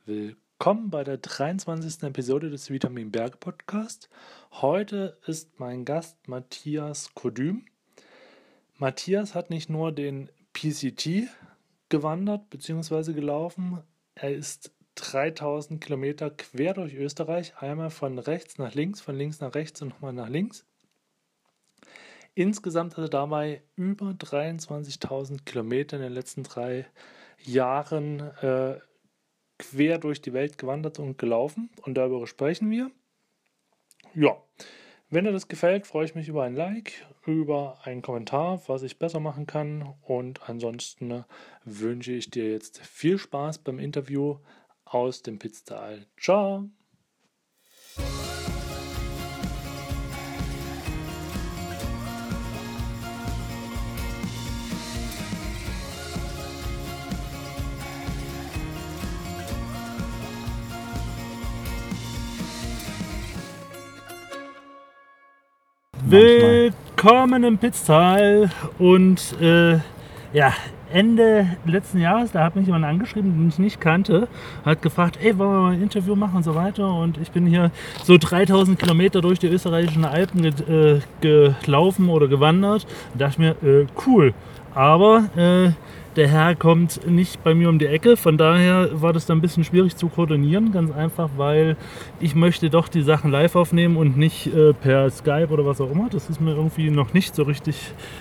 Willkommen bei der 23. Episode des Vitamin Berge Podcast. Heute ist mein Gast Matthias Kodym. Matthias hat nicht nur den PCT gewandert bzw. gelaufen, er ist 3000 Kilometer quer durch Österreich, einmal von rechts nach links, von links nach rechts und nochmal nach links. Insgesamt hat er dabei über 23.000 Kilometer in den letzten 3 Jahren quer durch die Welt gewandert und gelaufen, und darüber sprechen wir. Ja, wenn dir das gefällt, freue ich mich über ein Like, über einen Kommentar, was ich besser machen kann, und ansonsten wünsche ich dir jetzt viel Spaß beim Interview aus dem Pitztal. Ciao! Willkommen im Pitztal und Ende letzten Jahres, da hat mich jemand angeschrieben, den ich nicht kannte, hat gefragt, wollen wir mal ein Interview machen und so weiter, und ich bin hier so 3000 Kilometer durch die österreichischen Alpen gelaufen oder gewandert und dachte mir, cool, aber der Herr kommt nicht bei mir um die Ecke, von daher war das dann ein bisschen schwierig zu koordinieren, ganz einfach, weil ich möchte doch die Sachen live aufnehmen und nicht per Skype oder was auch immer. Das ist mir irgendwie noch nicht so richtig,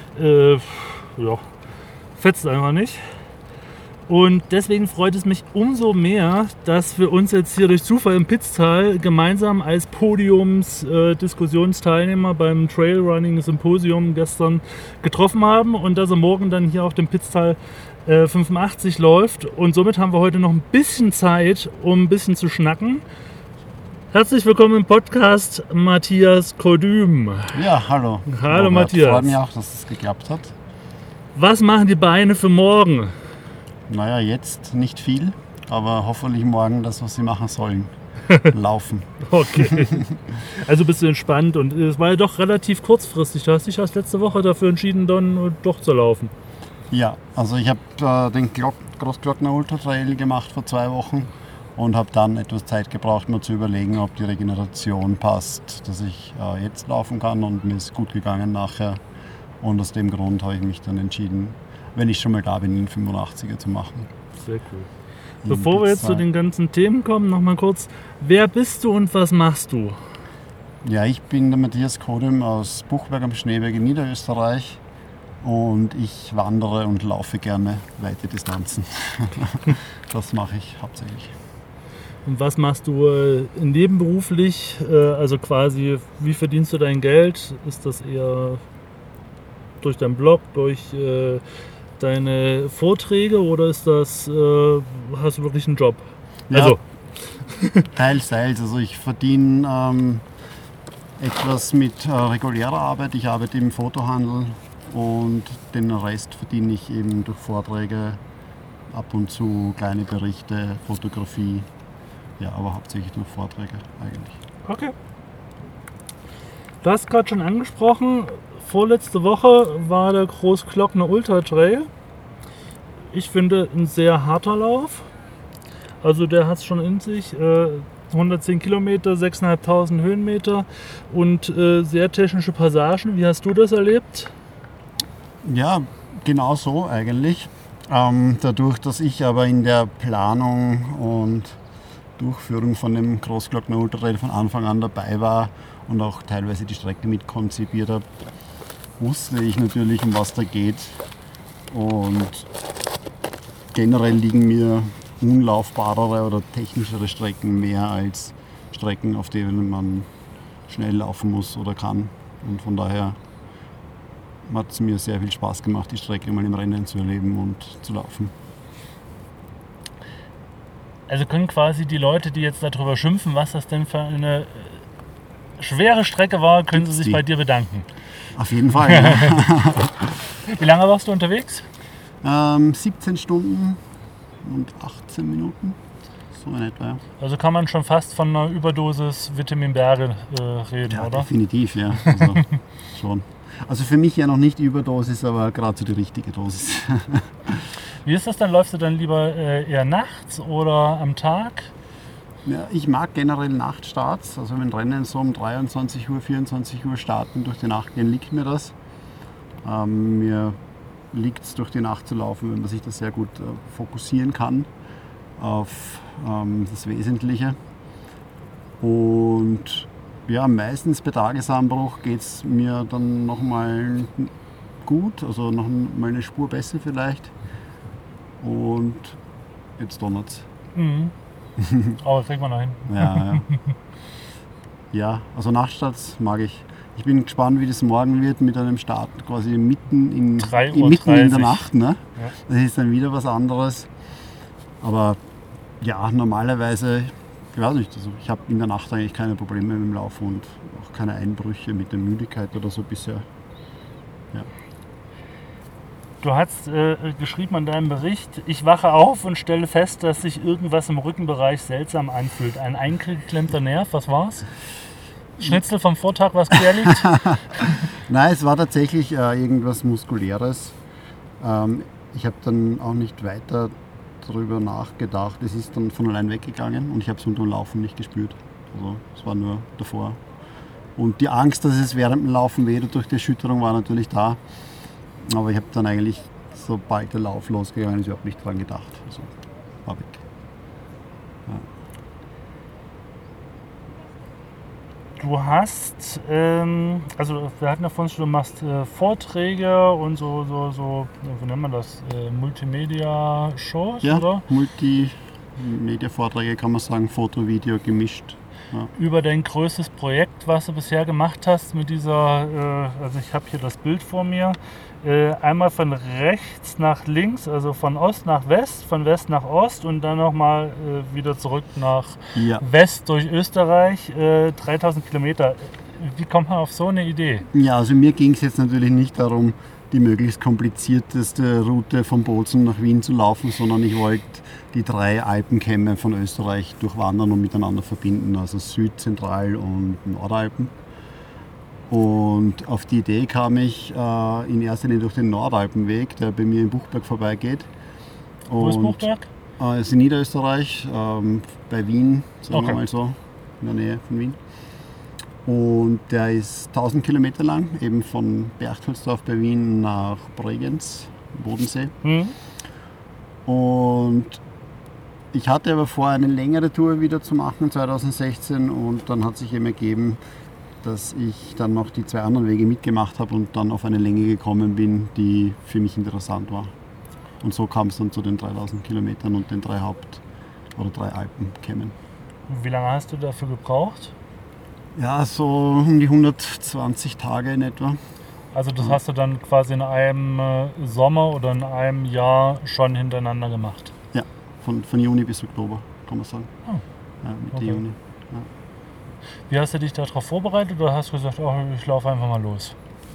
fetzt einfach nicht. Und deswegen freut es mich umso mehr, dass wir uns jetzt hier durch Zufall im Pitztal gemeinsam als Podiums-Diskussionsteilnehmer beim Trailrunning-Symposium gestern getroffen haben und dass er morgen dann hier auf dem Pitztal 85 läuft. Und somit haben wir heute noch ein bisschen Zeit, um ein bisschen zu schnacken. Herzlich willkommen im Podcast, Matthias Kodym. Ja, hallo. Hallo Robert. Matthias. Freut mich auch, dass es geklappt hat. Was machen die Beine für morgen? Naja, jetzt nicht viel, aber hoffentlich morgen das, was sie machen sollen. Laufen. Okay. Also bist du entspannt, und es war ja doch relativ kurzfristig. Du hast dich erst letzte Woche dafür entschieden, dann doch zu laufen. Ja, also ich habe den Großglockner Ultra Trail gemacht vor 2 Wochen und habe dann etwas Zeit gebraucht, mir zu überlegen, ob die Regeneration passt, dass ich jetzt laufen kann, und mir ist gut gegangen nachher. Und aus dem Grund habe ich mich dann entschieden, wenn ich schon mal da bin, den 85er zu machen. Sehr cool. Bevor wir jetzt zu den ganzen Themen kommen, nochmal kurz, wer bist du und was machst du? Ja, ich bin der Matthias Kodym aus Buchberg am Schneeberg in Niederösterreich, und ich wandere und laufe gerne weite Distanzen. Das mache ich hauptsächlich. Und was machst du nebenberuflich? Also quasi, wie verdienst du dein Geld? Ist das eher durch deinen Blog, durch deine Vorträge, oder ist das, hast du wirklich einen Job? Ja, also teils. Also ich verdiene etwas mit regulärer Arbeit. Ich arbeite im Fotohandel, und den Rest verdiene ich eben durch Vorträge, ab und zu kleine Berichte, Fotografie. Ja, aber hauptsächlich durch Vorträge eigentlich. Okay. Du hast gerade schon angesprochen, vorletzte Woche war der Großglockner Ultra Trail. Ich finde, ein sehr harter Lauf. Also der hat es schon in sich. 110 Kilometer, 6.500 Höhenmeter und sehr technische Passagen. Wie hast du das erlebt? Ja, genau so eigentlich. Dadurch, dass ich aber in der Planung und Durchführung von dem Großglockner Ultra Trail von Anfang an dabei war und auch teilweise die Strecke mitkonzipiert habe, wusste ich natürlich, um was da geht. Und generell liegen mir unlaufbarere oder technischere Strecken mehr als Strecken, auf denen man schnell laufen muss oder kann. Und von daher hat es mir sehr viel Spaß gemacht, die Strecke mal im Rennen zu erleben und zu laufen. Also können quasi die Leute, die jetzt darüber schimpfen, was das denn für eine schwere Strecke war, können sie sich bei dir bedanken? Auf jeden Fall. Ja. Wie lange warst du unterwegs? 17 Stunden und 18 Minuten, so in etwa. Also kann man schon fast von einer Überdosis Vitamin Berge reden, Ja, oder? definitiv, ja. Also, schon. Also für mich ja noch nicht Überdosis, aber gerade so die richtige Dosis. Wie ist das dann? Läufst du dann lieber eher nachts oder am Tag? Ja, ich mag generell Nachtstarts, also wenn Rennen so um 23 Uhr, 24 Uhr starten, durch die Nacht gehen, liegt mir das. Mir liegt es, durch die Nacht zu laufen, wenn man sich das sehr gut fokussieren kann auf das Wesentliche. Und ja, meistens bei Tagesanbruch geht es mir dann nochmal gut, also nochmal eine Spur besser vielleicht. Und jetzt donnert's. Mhm. Aber kriegt man noch hin. Ja. Ja, also Nachtstarts mag ich. Ich bin gespannt, wie das morgen wird mit einem Start quasi mitten in der Nacht. Ne? Ja. Das ist dann wieder was anderes. Aber ja, normalerweise, ich weiß nicht, also ich habe in der Nacht eigentlich keine Probleme mit dem Laufen und auch keine Einbrüche mit der Müdigkeit oder so bisher. Ja. Du hast geschrieben an deinem Bericht, ich wache auf und stelle fest, dass sich irgendwas im Rückenbereich seltsam anfühlt. Ein eingeklemmter Nerv, was war's? Schnitzel vom Vortag, was quer liegt? Nein, es war tatsächlich irgendwas Muskuläres. Ich habe dann auch nicht weiter darüber nachgedacht. Es ist dann von allein weggegangen und ich habe es unter dem Laufen nicht gespürt. Also es war nur davor. Und die Angst, dass es während dem Laufen weh tut durch die Erschütterung, war natürlich da. Aber ich habe dann eigentlich, sobald der Lauf losgegangen ist, überhaupt nicht dran gedacht. Also war weg. Ja. Du hast, also wir hatten ja vorhin schon, du machst Vorträge und so, wie nennt man das, Multimedia-Shows, Ja, oder? Multimedia-Vorträge kann man sagen, Foto, Video gemischt. Ja. Über dein größtes Projekt, was du bisher gemacht hast mit dieser, also ich habe hier das Bild vor mir, einmal von rechts nach links, also von Ost nach West, von West nach Ost und dann nochmal wieder zurück nach West durch Österreich, 3000 Kilometer. Wie kommt man auf so eine Idee? Ja, also mir ging es jetzt natürlich nicht darum, die möglichst komplizierteste Route von Bozen nach Wien zu laufen, sondern ich wollte die 3 Alpenkämme von Österreich durchwandern und miteinander verbinden, also Süd-, Zentral- und Nordalpen. Und auf die Idee kam ich in erster Linie durch den Nordalpenweg, der bei mir in Buchberg vorbeigeht. Wo ist Buchberg? Ist in Niederösterreich, bei Wien, sagen wir mal so, in der Nähe von Wien. Und der ist 1000 Kilometer lang, eben von Berchtoldsdorf bei Wien nach Bregenz, Bodensee. Mhm. Und ich hatte aber vor, eine längere Tour wieder zu machen 2016 und dann hat sich eben ergeben, dass ich dann noch die 2 anderen Wege mitgemacht habe und dann auf eine Länge gekommen bin, die für mich interessant war. Und so kam es dann zu den 3000 Kilometern und den 3 Alpenkämmen. Wie lange hast du dafür gebraucht? Ja, so um die 120 Tage in etwa. Also das hast du dann quasi in einem Sommer oder in einem Jahr schon hintereinander gemacht? Ja, von Juni bis Oktober, kann man sagen. Oh. Ja, Mitte Okay. Juni. Ja. Wie hast du dich darauf vorbereitet oder hast du gesagt, oh, ich laufe einfach mal los?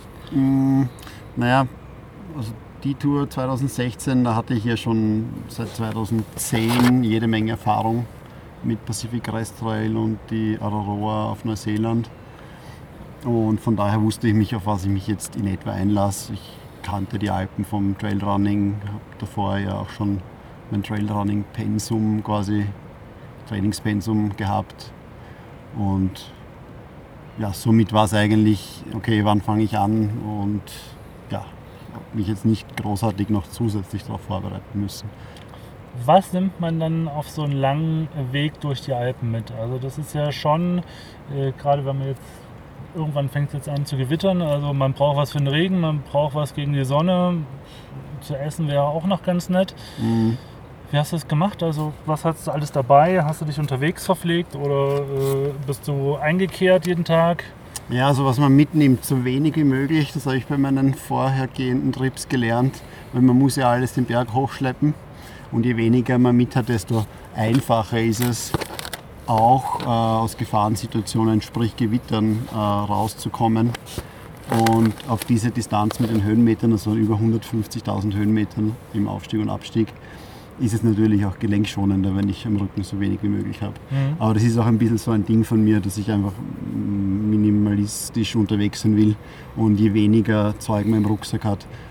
Naja, also die Tour 2016, da hatte ich ja schon seit 2010 jede Menge Erfahrung mit Pacific Crest Trail und die Araroa auf Neuseeland. Und von daher wusste ich mich, auf was ich mich jetzt in etwa einlasse. Ich kannte die Alpen vom Trailrunning, habe davor ja auch schon mein Trailrunning-Pensum, quasi Trainingspensum gehabt. Und ja, somit war es eigentlich, okay, wann fange ich an? Und ja, ich habe mich jetzt nicht großartig noch zusätzlich darauf vorbereiten müssen. Was nimmt man dann auf so einen langen Weg durch die Alpen mit? Also das ist ja schon, gerade wenn man jetzt, irgendwann fängt es jetzt an zu gewittern, also man braucht was für den Regen, man braucht was gegen die Sonne, zu essen wäre auch noch ganz nett. Mhm. Wie hast du das gemacht? Also was hast du alles dabei? Hast du dich unterwegs verpflegt oder bist du eingekehrt jeden Tag? Ja, also was man mitnimmt, so wenig wie möglich, das habe ich bei meinen vorhergehenden Trips gelernt, weil man muss ja alles den Berg hochschleppen und je weniger man mit hat, desto einfacher ist es auch aus Gefahrensituationen, sprich Gewittern, rauszukommen. Und auf diese Distanz mit den Höhenmetern, also über 150.000 Höhenmetern im Aufstieg und Abstieg, ist es natürlich auch gelenkschonender, wenn ich am Rücken so wenig wie möglich habe. Mhm. Aber das ist auch ein bisschen so ein Ding von mir, dass ich einfach minimalistisch unterwegs sein will. Und je weniger Zeug man im Rucksack hat,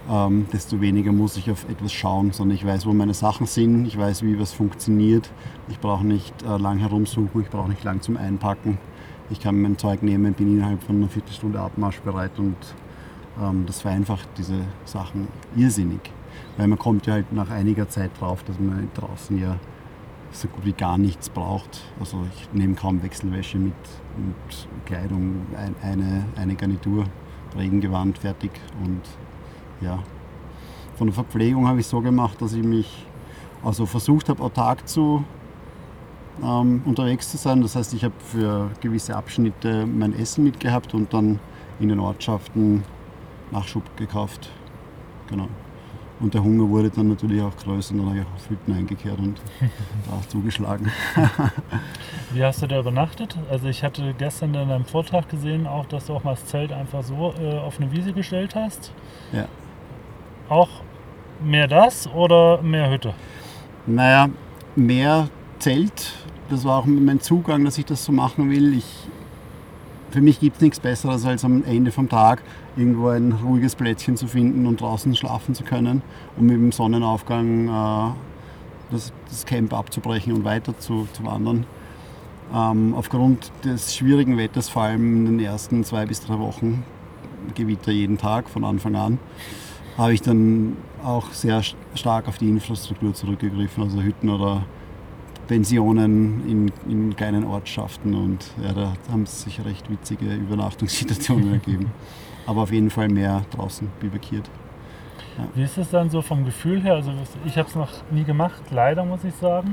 desto weniger muss ich auf etwas schauen, sondern ich weiß, wo meine Sachen sind, ich weiß, wie was funktioniert. Ich brauche nicht lang herumsuchen, ich brauche nicht lang zum Einpacken. Ich kann mein Zeug nehmen, bin innerhalb von einer Viertelstunde abmarschbereit und das vereinfacht diese Sachen irrsinnig. Weil man kommt ja halt nach einiger Zeit drauf, dass man draußen ja so gut wie gar nichts braucht. Also ich nehme kaum Wechselwäsche mit Kleidung, eine Garnitur, Regengewand, fertig. Und ja, von der Verpflegung habe ich so gemacht, dass ich mich also versucht habe, autark unterwegs zu sein. Das heißt, ich habe für gewisse Abschnitte mein Essen mitgehabt und dann in den Ortschaften Nachschub gekauft. Genau. Und der Hunger wurde dann natürlich auch größer und dann habe ich auch auf Hütten eingekehrt und da zugeschlagen. Wie hast du da übernachtet? Also ich hatte gestern in deinem Vortrag gesehen, auch, dass du auch mal das Zelt einfach so auf eine Wiese gestellt hast. Ja. Auch mehr das oder mehr Hütte? Naja, mehr Zelt. Das war auch mein Zugang, dass ich das so machen will. Für mich gibt es nichts Besseres, als am Ende vom Tag irgendwo ein ruhiges Plätzchen zu finden und draußen schlafen zu können, um mit dem Sonnenaufgang das Camp abzubrechen und weiter zu wandern. Aufgrund des schwierigen Wetters, vor allem in den ersten 2 bis 3 Wochen, Gewitter jeden Tag von Anfang an, habe ich dann auch sehr stark auf die Infrastruktur zurückgegriffen, also Hütten oder Pensionen in kleinen Ortschaften, und ja, da haben sich recht witzige Übernachtungssituationen ergeben. Aber auf jeden Fall mehr draußen bivakiert. Ja. Wie ist es dann so vom Gefühl her? Also ich habe es noch nie gemacht, leider muss ich sagen.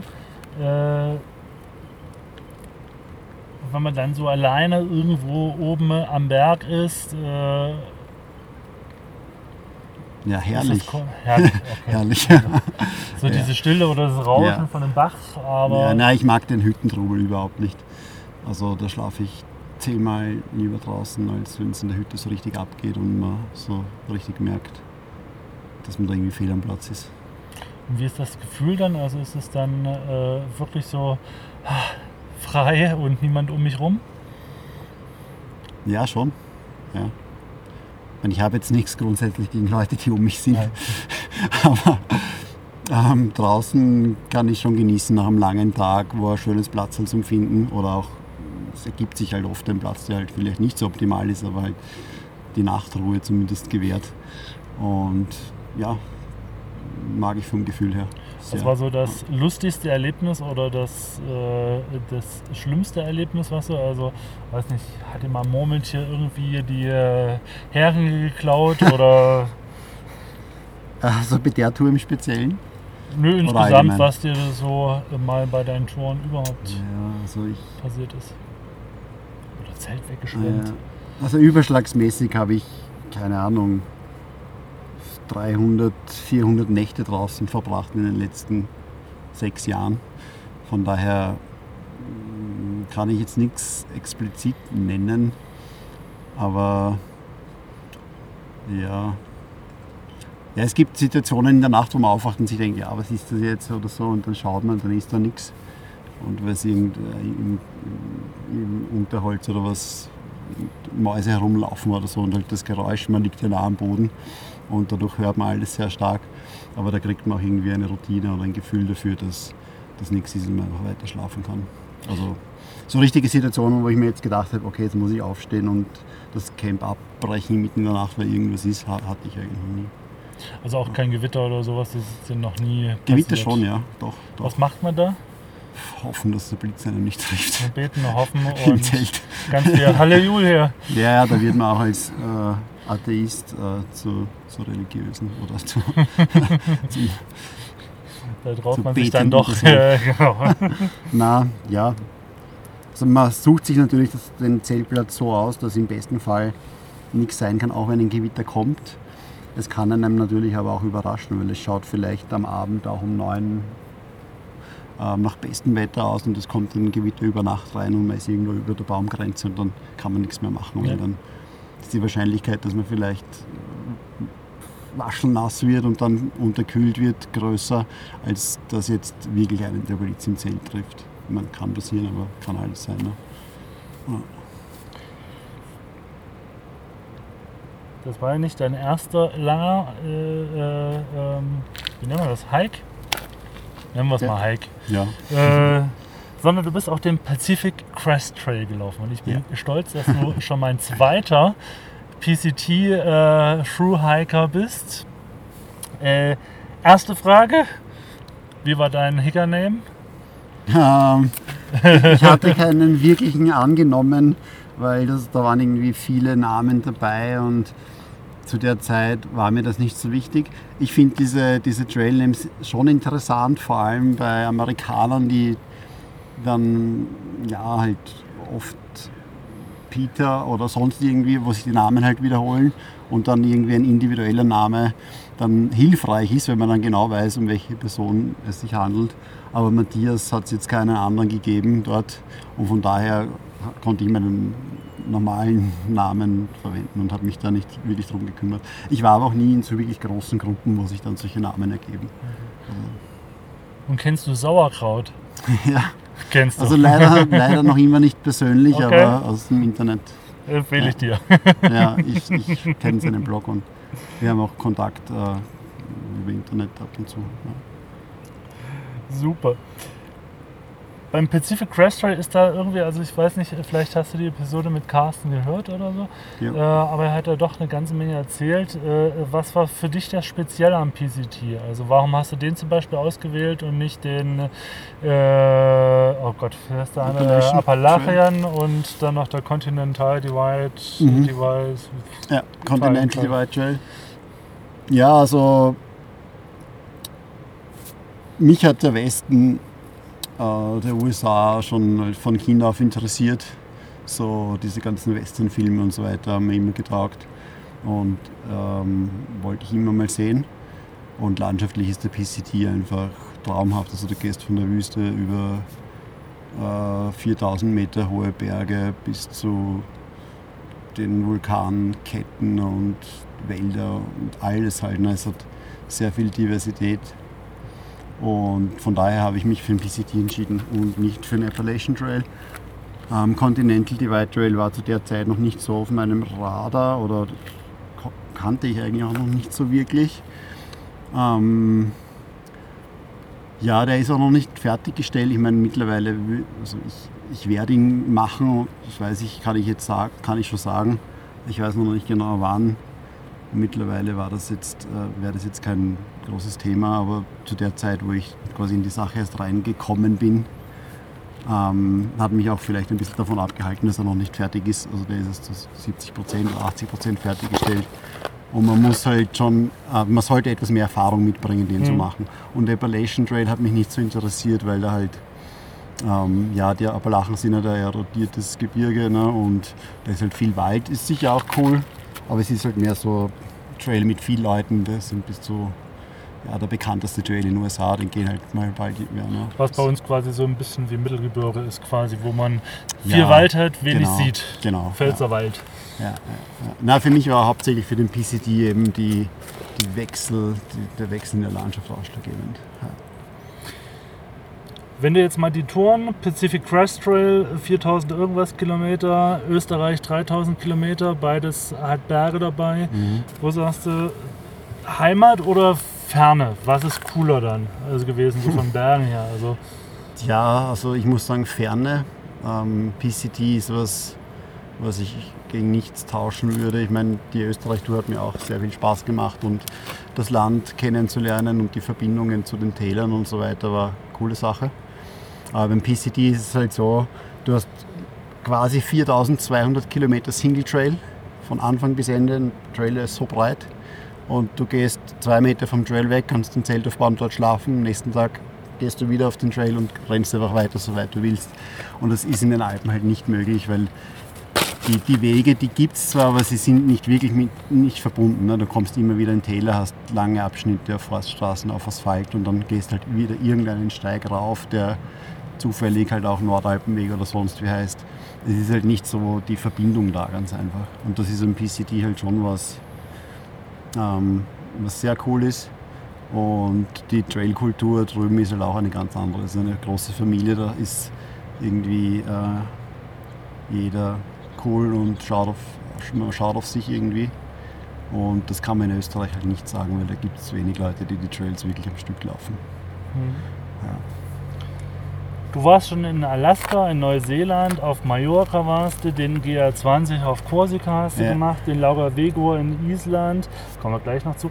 Wenn man dann so alleine irgendwo oben am Berg ist. Ja, herrlich. Herrlich, okay. Herrlich. So diese Stille oder das Rauschen von dem Bach. Aber ja, nein, ich mag den Hüttentrubel überhaupt nicht. Also da schlafe ich 10-mal lieber draußen, als wenn es in der Hütte so richtig abgeht und man so richtig merkt, dass man da irgendwie fehl am Platz ist. Und wie ist das Gefühl dann? Also ist es dann wirklich so frei und niemand um mich rum? Ja, schon. Ja. Und ich habe jetzt nichts grundsätzlich gegen Leute, die um mich sind. Aber draußen kann ich schon genießen nach einem langen Tag, wo ein schönes Platz zum Finden, oder auch, es ergibt sich halt oft ein Platz, der halt vielleicht nicht so optimal ist, aber halt die Nachtruhe zumindest gewährt. Und ja, mag ich vom Gefühl her sehr. Was war so das lustigste Erlebnis oder das schlimmste Erlebnis, was du, also, weiß nicht, hat dir mal ein Murmeltier irgendwie die Heringe geklaut oder? Also bei der Tour im Speziellen? Nö, insgesamt, was dir so mal bei deinen Touren überhaupt passiert ist. Oder Zelt weggeschwemmt. Also überschlagsmäßig habe ich, keine Ahnung, 300, 400 Nächte draußen verbracht in den letzten 6 Jahren. Von daher kann ich jetzt nichts explizit nennen, aber ja, es gibt Situationen in der Nacht, wo man aufwacht und sich denkt, ja, was ist das jetzt oder so, und dann schaut man, dann ist da nichts. Und weil es im Unterholz oder was Mäuse herumlaufen oder so, und halt das Geräusch, man liegt ja nah am Boden und dadurch hört man alles sehr stark, aber da kriegt man auch irgendwie eine Routine oder ein Gefühl dafür, dass das nichts ist und man einfach weiter schlafen kann. Also so richtige Situationen, wo ich mir jetzt gedacht habe, okay, jetzt muss ich aufstehen und das Camp abbrechen mitten in der Nacht, weil irgendwas ist, hatte ich eigentlich noch nie. Also auch kein Gewitter oder sowas, das ist dir noch nie passiert? Gewitter schon, ja, doch. Was macht man da? Hoffen, dass der Blitz einen nicht trifft. Und beten, hoffen Im und Zelt. ganz viel Halleluja. Ja, da wird man auch als Atheist zu religiösen oder zu da traut man beten sich dann doch. Genau. Na, ja. Also man sucht sich natürlich den Zeltplatz so aus, dass im besten Fall nichts sein kann, auch wenn ein Gewitter kommt. Es kann einem natürlich aber auch überraschen, weil es schaut vielleicht am Abend auch um 9 nach bestem Wetter aus und es kommt ein Gewitter über Nacht rein und man ist irgendwo über der Baumgrenze und dann kann man nichts mehr machen. Ja. Und dann ist die Wahrscheinlichkeit, dass man vielleicht waschelnass wird und dann unterkühlt wird, größer, als dass jetzt wirklich einen der Blitz im Zelt trifft. Man kann passieren, aber kann alles sein. Ne? Ja. das war ja nicht dein erster langer, wie nennen wir das, Hike? Nennen wir es mal Hike. Ja. Sondern du bist auch den Pacific Crest Trail gelaufen. Und ich bin stolz, dass du schon mein zweiter PCT Thru Hiker bist. Erste Frage, wie war dein Hiker-Name? Ich hatte keinen wirklichen angenommen, weil da waren irgendwie viele Namen dabei und zu der Zeit war mir das nicht so wichtig. Ich finde diese Trail-Names schon interessant, vor allem bei Amerikanern, die dann ja halt oft Peter oder sonst irgendwie, wo sich die Namen halt wiederholen und dann irgendwie ein individueller Name dann hilfreich ist, wenn man dann genau weiß, um welche Person es sich handelt. Aber Matthias hat es jetzt keinen anderen gegeben dort und von daher konnte ich meinen normalen Namen verwenden und habe mich da nicht wirklich drum gekümmert. Ich war aber auch nie in so wirklich großen Gruppen, wo sich dann solche Namen ergeben. Und kennst du Sauerkraut? Ja. Kennst du? Also leider noch immer nicht persönlich, Okay. aber aus dem Internet. Empfehle ich dir. Ja, ich kenne seinen Blog und wir haben auch Kontakt über Internet ab und zu. Ja. Super. Beim Pacific Crest Trail ist da irgendwie, also ich weiß nicht, vielleicht hast du die Episode mit Carsten gehört oder so, Ja. aber er hat da doch eine ganze Menge erzählt. Was war für dich das Spezielle am PCT? Also warum hast du den zum Beispiel ausgewählt und nicht den, oh Gott, wie heißt der andere? Appalachian und dann noch der Continental Divide, Ja, Continental Divide Trail. Ja, also mich hat der Westen der USA schon von Kind auf interessiert. So diese ganzen Westernfilme und so weiter haben mir immer getaugt und wollte ich immer mal sehen. Und landschaftlich ist der PCT einfach traumhaft. Also du gehst von der Wüste über 4000 Meter hohe Berge bis zu den Vulkanketten und Wälder und alles halt. Es hat sehr viel Diversität. Und von daher habe ich mich für den PCT entschieden und nicht für den Appalachian Trail. Continental Divide Trail war zu der Zeit noch nicht so auf meinem Radar oder kannte ich eigentlich auch noch nicht so wirklich. Ja, der ist auch noch nicht fertiggestellt. Ich meine, mittlerweile, also ich werde ihn machen, das weiß ich, kann ich schon sagen. Ich weiß noch nicht genau wann. Mittlerweile wäre das jetzt kein großes Thema, aber zu der Zeit, wo ich quasi in die Sache erst reingekommen bin, hat mich auch vielleicht ein bisschen davon abgehalten, dass er noch nicht fertig ist. Also der ist erst zu 70% oder 80% fertiggestellt. Und man muss halt schon, man sollte etwas mehr Erfahrung mitbringen, den zu machen. Und der Appalachian Trail hat mich nicht so interessiert, weil da halt, die Appalachen sind ja ein erodiertes Gebirge, ne, und da ist halt viel Wald, ist sicher auch cool. Aber es ist halt mehr so Trail mit vielen Leuten, das sind bis zu der bekannteste Trail in den USA, den gehen halt mal bald mehr. Ne? Was bei uns quasi so ein bisschen wie Mittelgebirge ist, quasi, wo man viel Wald hat, wenig sieht. Genau. Pfälzerwald. Ja. Na, für mich war hauptsächlich für den PCT eben der Wechsel in der Landschaft ausschlaggebend. Ja. Wenn du jetzt mal die Touren, Pacific Crest Trail 4000 irgendwas Kilometer, Österreich 3000 Kilometer, beides hat Berge dabei. Wo sagst du, Heimat oder Ferne? Was ist cooler dann gewesen, so von Bergen her? Also Ja, also ich muss sagen Ferne. PCT ist was ich gegen nichts tauschen würde. Ich meine, die Österreich-Tour hat mir auch sehr viel Spaß gemacht und das Land kennenzulernen und die Verbindungen zu den Tälern und so weiter war eine coole Sache. Aber beim PCT ist es halt so, du hast quasi 4200 Kilometer Single Trail, von Anfang bis Ende. Ein Trail ist so breit und du gehst 2 Meter vom Trail weg, kannst ein Zelt aufbauen, dort schlafen, am nächsten Tag gehst du wieder auf den Trail und rennst einfach weiter, so weit du willst. Und das ist in den Alpen halt nicht möglich, weil die Wege, die gibt es zwar, aber sie sind nicht wirklich nicht verbunden. Ne? Du kommst immer wieder in Täler, hast lange Abschnitte auf Forststraßen, auf Asphalt und dann gehst halt wieder irgendeinen Steig rauf, der zufällig halt auch Nordalpenweg oder sonst wie heißt. Es ist halt nicht so die Verbindung da, ganz einfach. Und das ist im PCT halt schon was sehr cool ist. Und die Trailkultur drüben ist halt auch eine ganz andere. Es ist eine große Familie, da ist irgendwie jeder cool und schaut auf sich irgendwie. Und das kann man in Österreich halt nicht sagen, weil da gibt es wenig Leute, die die Trails wirklich am Stück laufen. Ja. Du warst schon in Alaska, in Neuseeland, auf Mallorca warst du, den GR20 auf Korsika hast du gemacht, den Laura Vegor in Island, kommen wir gleich noch zu.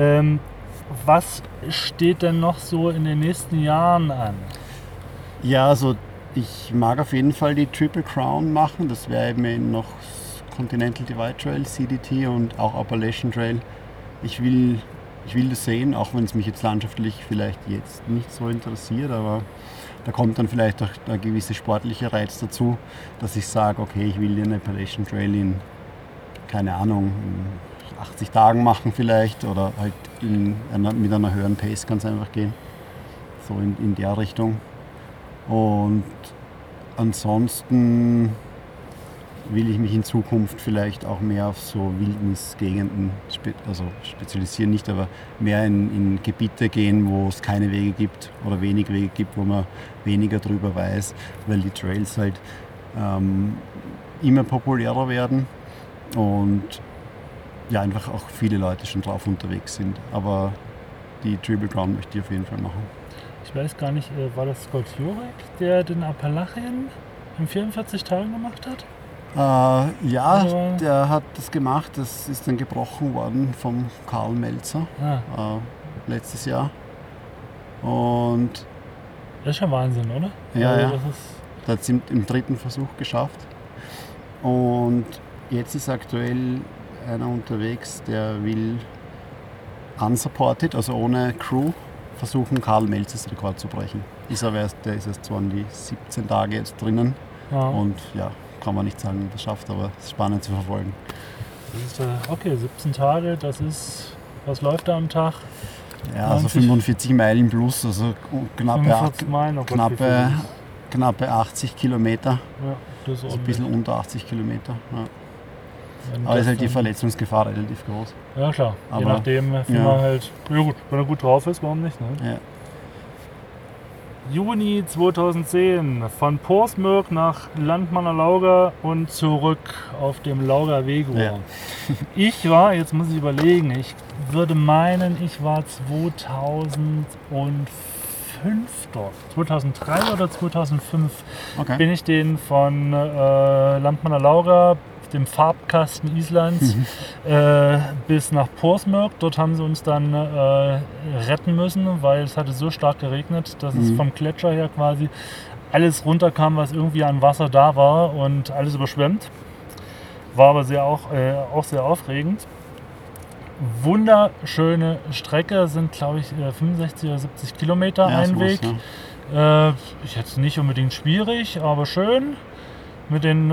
Was steht denn noch so in den nächsten Jahren an? Ja, also ich mag auf jeden Fall die Triple Crown machen. Das wäre eben noch Continental Divide Trail, CDT und auch Appalachian Trail. Ich will das sehen, auch wenn es mich jetzt landschaftlich vielleicht jetzt nicht so interessiert, aber da kommt dann vielleicht auch der gewisse sportliche Reiz dazu, dass ich sage, okay, ich will den Appalachian Trail in, keine Ahnung, in 80 Tagen machen vielleicht oder halt mit einer höheren Pace kann es einfach gehen. So in der Richtung. Und ansonsten will ich mich in Zukunft vielleicht auch mehr auf so Wildnisgegenden spezialisieren, nicht, aber mehr in Gebiete gehen, wo es keine Wege gibt oder wenig Wege gibt, wo man weniger drüber weiß, weil die Trails halt immer populärer werden und ja, einfach auch viele Leute schon drauf unterwegs sind. Aber die Triple Crown möchte ich auf jeden Fall machen. Ich weiß gar nicht, war das Scott Jurek, der den Appalachien in 44 Tagen gemacht hat? Ja, der hat das gemacht. Das ist dann gebrochen worden vom Karl Melzer letztes Jahr. Und das ist schon Wahnsinn, oder? Ja, also ja. Der hat es im 3. Versuch geschafft. Und jetzt ist aktuell einer unterwegs, der will unsupported, also ohne Crew, versuchen, Karl Melzers Rekord zu brechen. Der ist erst so an die 17 Tage jetzt drinnen. Ja. Und ja, kann man nicht sagen, das schafft, aber es ist spannend zu verfolgen. Das ist, okay, 17 Tage, das ist, was läuft da am Tag? Ja, also 45 Meilen plus, also knappe 80 Kilometer. Ja, das ist also ein bisschen unter 80 Kilometer. Ja. Aber ist halt die Verletzungsgefahr relativ groß. Ja klar, aber, je nachdem, wie man halt, ja gut, wenn er gut drauf ist, warum nicht? Ne? Ja. Juni 2010 von Portsmouth nach Landmannalauga und zurück auf dem Lauga Vegor. Ja. Ich war, jetzt muss ich überlegen, ich würde meinen, ich war 2005 dort. 2003 oder 2005 bin ich den von Landmannalauga, dem Farbkasten Islands, bis nach Portsmouth. Dort haben sie uns dann retten müssen, weil es hatte so stark geregnet, dass es vom Gletscher her quasi alles runterkam, was irgendwie an Wasser da war und alles überschwemmt. War aber auch sehr aufregend. Wunderschöne Strecke, sind glaube ich 65 oder 70 Kilometer ein Weg. Ist jetzt nicht unbedingt schwierig, aber schön. Mit den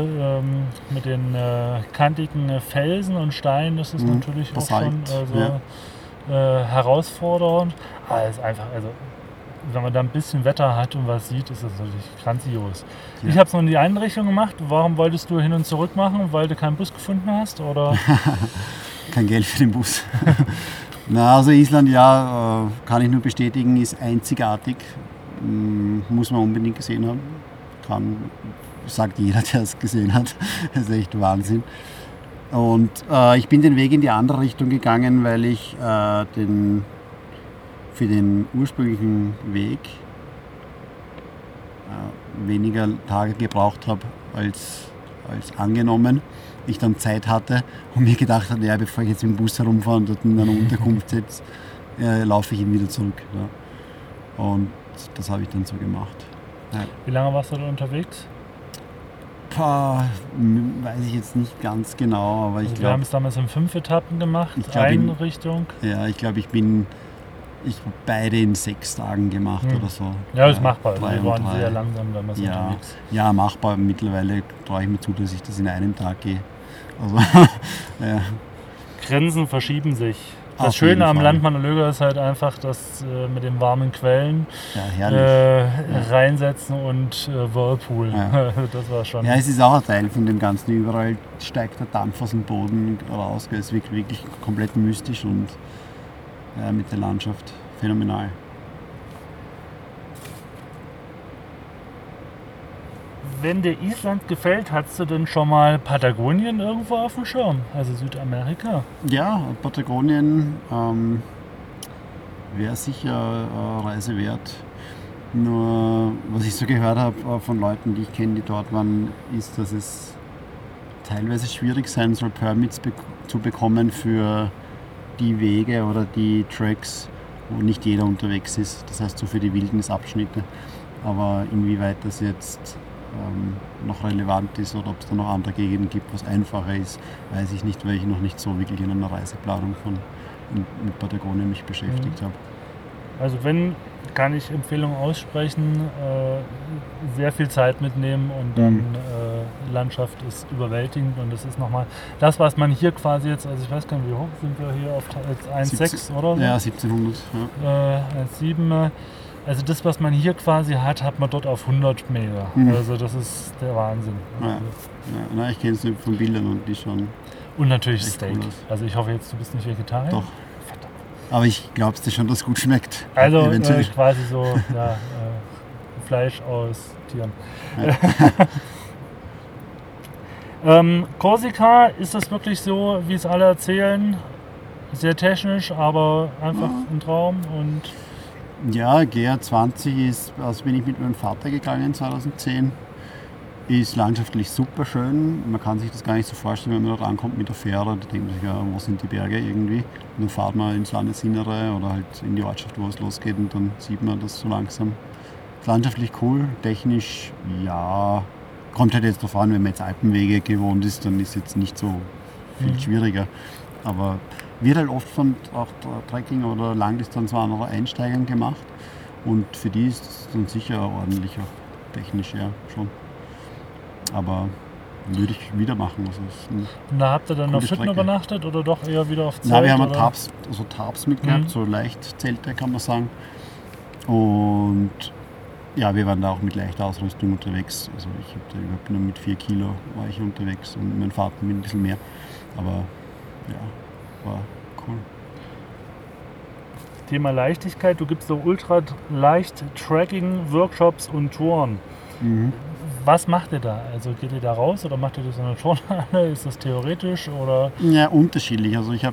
kantigen Felsen und Steinen ist es natürlich auch schon herausfordernd. Aber es ist einfach, also wenn man da ein bisschen Wetter hat und was sieht, ist das natürlich grandios. Ja. Ich habe es nur in die eine Richtung gemacht. Warum wolltest du hin und zurück machen? Weil du keinen Bus gefunden hast? Oder? Kein Geld für den Bus. Na, also Island, ja, kann ich nur bestätigen, ist einzigartig. Muss man unbedingt gesehen haben. Sagt jeder, der es gesehen hat. Das ist echt Wahnsinn. Und ich bin den Weg in die andere Richtung gegangen, weil ich für den ursprünglichen Weg weniger Tage gebraucht habe als angenommen. Ich dann Zeit hatte und mir gedacht habe, ja, bevor ich jetzt mit dem Bus herumfahre und dort in einer Unterkunft sitze, laufe ich ihn wieder zurück. Ja. Und das habe ich dann so gemacht. Ja. Wie lange warst du da unterwegs? Weiß ich jetzt nicht ganz genau, aber ich glaube... Wir haben es damals in 5 Etappen gemacht, Richtung. Ja, ich glaube, ich habe beide in 6 Tagen gemacht oder so. Ja, das ist machbar. Wir waren sehr langsam damals unterwegs. Ja, machbar. Mittlerweile traue ich mir zu, dass ich das in einem Tag gehe. Also, ja. Grenzen verschieben sich. Das Schöne am Landmannalauga ist halt einfach, dass mit den warmen Quellen reinsetzen und Whirlpool. Ja. Das war schon. Ja, es ist auch ein Teil von dem Ganzen. Überall steigt der Dampf aus dem Boden raus. Es wirkt wirklich komplett mystisch und mit der Landschaft phänomenal. wenn dir Island gefällt, hast du denn schon mal Patagonien irgendwo auf dem Schirm? Also Südamerika? Ja, Patagonien wäre sicher eine Reise wert. Nur, was ich so gehört habe von Leuten, die ich kenne, die dort waren, ist, dass es teilweise schwierig sein soll, Permits zu bekommen für die Wege oder die Tracks, wo nicht jeder unterwegs ist. Das heißt, so für die Wildnisabschnitte. Aber inwieweit das jetzt noch relevant ist oder ob es da noch andere Gegenden gibt, was einfacher ist, weiß ich nicht, weil ich noch nicht so wirklich in einer Reiseplanung mit Patagonien mich beschäftigt habe. Also wenn, kann ich Empfehlungen aussprechen, sehr viel Zeit mitnehmen und dann Landschaft ist überwältigend und das ist nochmal das, was man hier quasi jetzt, also ich weiß gar nicht, wie hoch sind wir hier auf 1,6 oder so? Ja, 1700. Ja. 1,7. Also das, was man hier quasi hat man dort auf 100 Meter. Also das ist der Wahnsinn. Ja, ich kenne es von Bildern und die schon. Und natürlich Steak. Cool. Also ich hoffe jetzt, du bist nicht Vegetarier. Doch. Aber ich glaube es dir schon, dass es gut schmeckt. Also quasi so Fleisch aus Tieren. Ja. Korsika, ist das wirklich so, wie es alle erzählen? Sehr technisch, aber einfach ein Traum und... Ja, GR20 ist, also bin ich mit meinem Vater gegangen 2010. Ist landschaftlich super schön. Man kann sich das gar nicht so vorstellen, wenn man dort ankommt mit der Fähre. Da denkt man sich, ja, wo sind die Berge irgendwie? Und dann fahrt man ins Landesinnere oder halt in die Ortschaft, wo es losgeht und dann sieht man das so langsam. Ist landschaftlich cool, technisch ja. Kommt halt jetzt darauf an, wenn man jetzt Alpenwege gewohnt ist, dann ist es jetzt nicht so viel schwieriger. Aber wird halt oft von auch Trekking- oder Langdistanzfahrern oder Einsteigern gemacht. Und für die ist es dann sicher ordentlich, auch technisch, ja, schon. Aber würde ich wieder machen. Also und da habt ihr dann auf Hütten übernachtet oder doch eher wieder auf Zelt? Nein, wir haben Tarps mitgehabt, so Leichtzelte kann man sagen. Und ja, wir waren da auch mit leichter Ausrüstung unterwegs. Also ich habe da überhaupt nur mit 4 Kilo war ich unterwegs und mein Vater mit ein bisschen mehr. Aber ja, war cool. Thema Leichtigkeit, du gibst so ultra-leicht-Tracking-Workshops und Touren. Was macht ihr da? Also geht ihr da raus oder macht ihr das in der Turnhalle? Ist das theoretisch oder? Ja, unterschiedlich. Also ich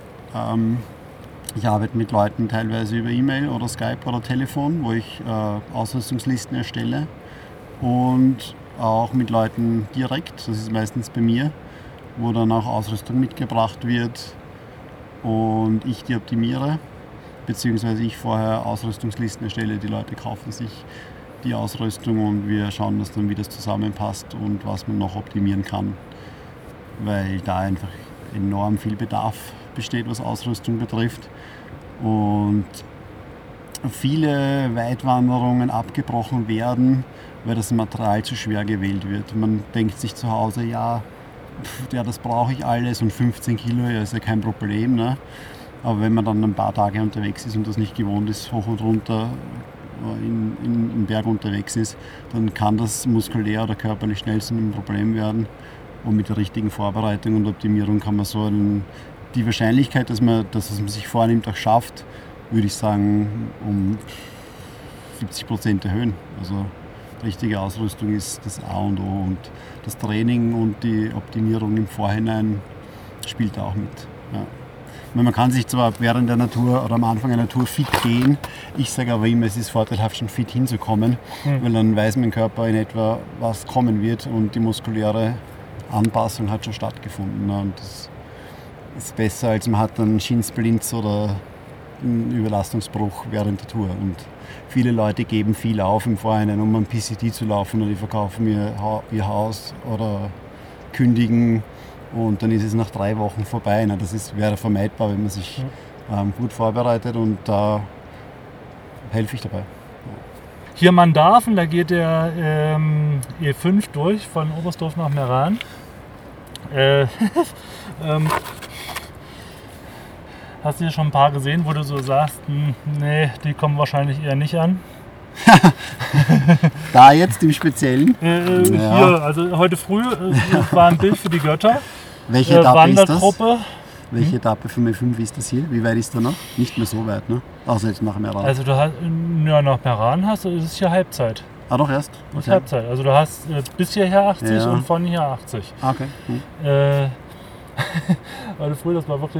arbeite mit Leuten teilweise über E-Mail oder Skype oder Telefon, wo ich Ausrüstungslisten erstelle. Und auch mit Leuten direkt, das ist meistens bei mir, wo dann auch Ausrüstung mitgebracht wird und ich die optimiere. Beziehungsweise ich vorher Ausrüstungslisten erstelle, die Leute kaufen sich die Ausrüstung und wir schauen, dass dann, wie das zusammenpasst und was man noch optimieren kann, weil da einfach enorm viel Bedarf besteht, was Ausrüstung betrifft und viele Weitwanderungen abgebrochen werden, weil das Material zu schwer gewählt wird. Man denkt sich zu Hause, ja, das brauche ich alles und 15 Kilo ist ja kein Problem, ne? Aber wenn man dann ein paar Tage unterwegs ist und das nicht gewohnt ist, hoch und runter im Berg unterwegs ist, dann kann das muskulär oder körperlich schnell zu einem Problem werden. Und mit der richtigen Vorbereitung und Optimierung kann man so die Wahrscheinlichkeit, dass man sich vornimmt, auch schafft, würde ich sagen, um 70% erhöhen. Also richtige Ausrüstung ist das A und O und das Training und die Optimierung im Vorhinein spielt auch mit. Ja. Man kann sich zwar während der Natur oder am Anfang einer Tour fit gehen, ich sage aber immer, es ist vorteilhaft, schon fit hinzukommen, weil dann weiß mein Körper in etwa, was kommen wird und die muskuläre Anpassung hat schon stattgefunden. Und das ist besser, als man hat einen Schiensplints oder einen Überlastungsbruch während der Tour. Und viele Leute geben viel auf im Vorhinein, um ein PCT zu laufen oder die verkaufen ihr Haus oder kündigen. Und dann ist es nach 3 Wochen vorbei. Das wäre vermeidbar, wenn man sich gut vorbereitet und da helfe ich dabei. Hier Mandarven, da geht der E5 durch von Oberstdorf nach Meran. Hast du hier schon ein paar gesehen, wo du so sagst, nee, die kommen wahrscheinlich eher nicht an? Da jetzt im Speziellen? Hier, also heute früh war ein Bild für die Götter. Welche Etappe ist das? Wandergruppe. Welche Etappe von E5 ist das hier? Wie weit ist da noch? Nicht mehr so weit, ne? Außer jetzt nach Meran. Also du hast, ja, nach Meran ist es hier Halbzeit. Ah, doch erst? Das ist Halbzeit. Also du hast bis hierher 80 und von hier 80. Okay. Also früher, das war wirklich,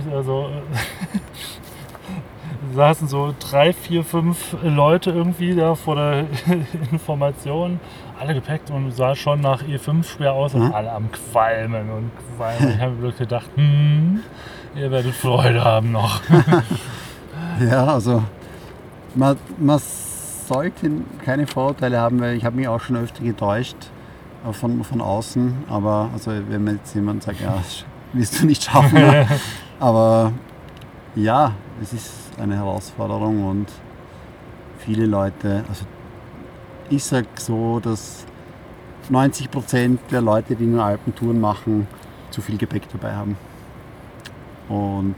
saßen so 3, 4, 5 Leute irgendwie da vor der Information, alle gepackt und sah schon nach E5 schwer aus und alle am Qualmen und Qualmen. Ich habe mir wirklich gedacht, ihr werdet Freude haben noch. Ja, also man sollte keine Vorurteile haben, weil ich habe mich auch schon öfter getäuscht von außen, aber also wenn mir jetzt jemand sagt, ja, das wirst du nicht schaffen, aber ja, es ist eine Herausforderung und viele Leute, also ich sage so, dass 90% der Leute, die nur Alpentouren machen, zu viel Gepäck dabei haben und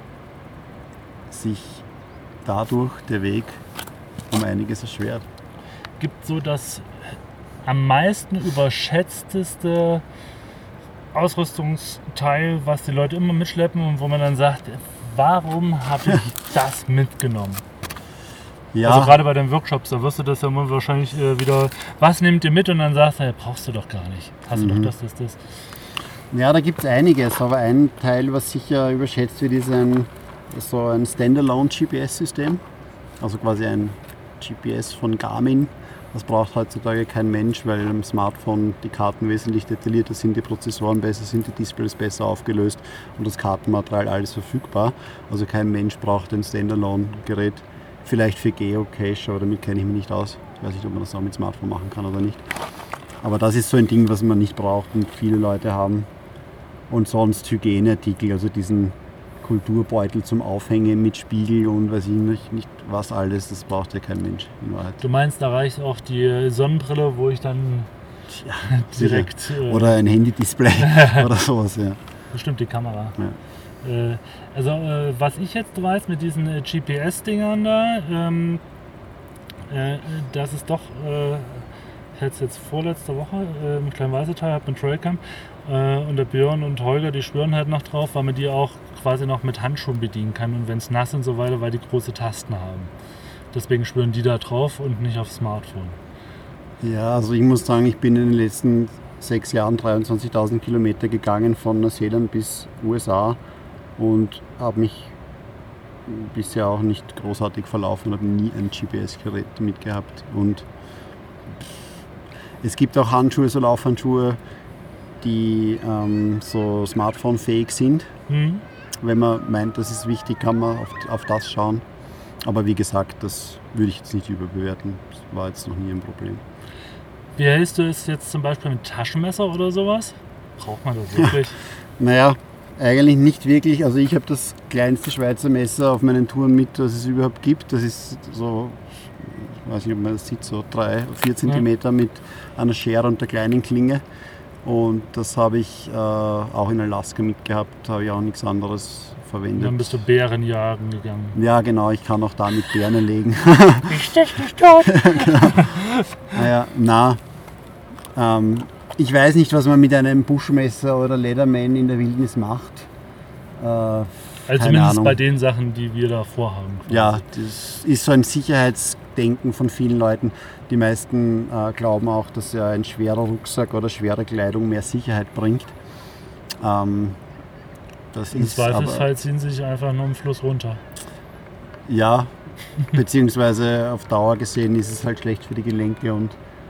sich dadurch der Weg um einiges erschwert. Gibt so das am meisten überschätzteste Ausrüstungsteil, was die Leute immer mitschleppen und wo man dann sagt, warum habe ich das mitgenommen? Ja. Also gerade bei den Workshops, da wirst du das ja immer wahrscheinlich wieder, was nehmt ihr mit? Und dann sagst du, ja, brauchst du doch gar nicht. Hast du doch das. Ja, da gibt es einiges, aber ein Teil, was sicher überschätzt wird, ist so ein Standalone GPS-System. Also quasi ein GPS von Garmin. Das braucht heutzutage kein Mensch, weil im Smartphone die Karten wesentlich detaillierter sind, die Prozessoren besser sind, die Displays besser aufgelöst und das Kartenmaterial alles verfügbar. Also kein Mensch braucht ein Standalone-Gerät. Vielleicht für Geocache, aber damit kenne ich mich nicht aus. Ich weiß nicht, ob man das auch mit Smartphone machen kann oder nicht. Aber das ist so ein Ding, was man nicht braucht und viele Leute haben. Und sonst Hygieneartikel, also diesen Kulturbeutel zum Aufhängen mit Spiegel und weiß ich nicht was alles, das braucht ja kein Mensch in Wahrheit. Du meinst, da reicht auch die Sonnenbrille, wo ich dann direkt... oder ein Handy-Display oder sowas, ja. Bestimmt die Kamera. Ja. Was ich jetzt weiß mit diesen GPS-Dingern da, das ist doch... ich hatte es jetzt vorletzte Woche im Kleinweißetal, habe mit Trailcamp und der Björn und Holger, die schwören halt noch drauf, weil man die auch quasi noch mit Handschuhen bedienen kann und wenn es nass und so weiter, weil die große Tasten haben. Deswegen schwören die da drauf und nicht aufs Smartphone. Ja, also ich muss sagen, ich bin in den letzten 6 Jahren 23.000 Kilometer gegangen von Neuseeland bis USA und habe mich bisher auch nicht großartig verlaufen und habe nie ein GPS-Gerät mitgehabt. Und es gibt auch Handschuhe, so Laufhandschuhe, die so Smartphone-fähig sind. Wenn man meint, das ist wichtig, kann man auf das schauen. Aber wie gesagt, das würde ich jetzt nicht überbewerten. Das war jetzt noch nie ein Problem. Wie hältst du es jetzt zum Beispiel mit Taschenmesser oder sowas? Braucht man das wirklich? Naja, eigentlich nicht wirklich. Also ich habe das kleinste Schweizer Messer auf meinen Touren mit, das es überhaupt gibt. Das ist so, ich weiß nicht, ob man das sieht, so 3-4 Zentimeter mit einer Schere und der kleinen Klinge. Und das habe ich auch in Alaska mitgehabt, habe ich auch nichts anderes verwendet. Dann bist du Bären jagen gegangen. Ja, genau, ich kann auch da mit Bären erlegen. Ich stech dich tot! Genau. Ich weiß nicht, was man mit einem Buschmesser oder Leatherman in der Wildnis macht. Also zumindest bei den Sachen, die wir da vorhaben. Quasi. Ja, das ist so ein Sicherheitsdenken von vielen Leuten. Die meisten glauben auch, dass ja ein schwerer Rucksack oder schwere Kleidung mehr Sicherheit bringt. Im Zweifelsfall ziehen sie sich einfach nur im Fluss runter. Ja, beziehungsweise auf Dauer gesehen ist es halt schlecht für die Gelenke und